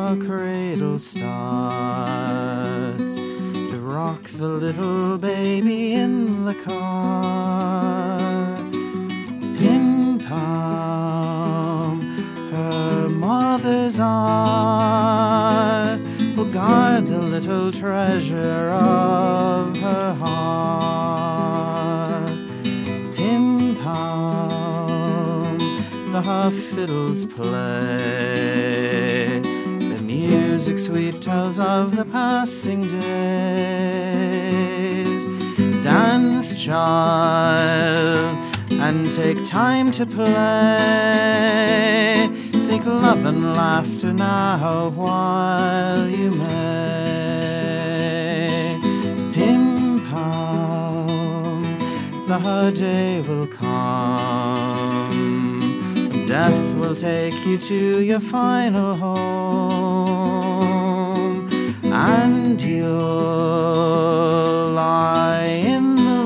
the cradle starts to rock the little baby in the car. Pim-pam, her mother's art will guard the little treasure of her heart. Pim-pam, the fiddles play, the music sweet tells of the passing days. Dance, child, and take time to play. Seek love and laughter now while you may. Pim-pam, the day will come, death will take you to your final home, and you'll lie in the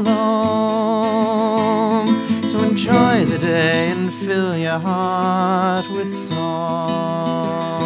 loam. So enjoy the day and fill your heart with song.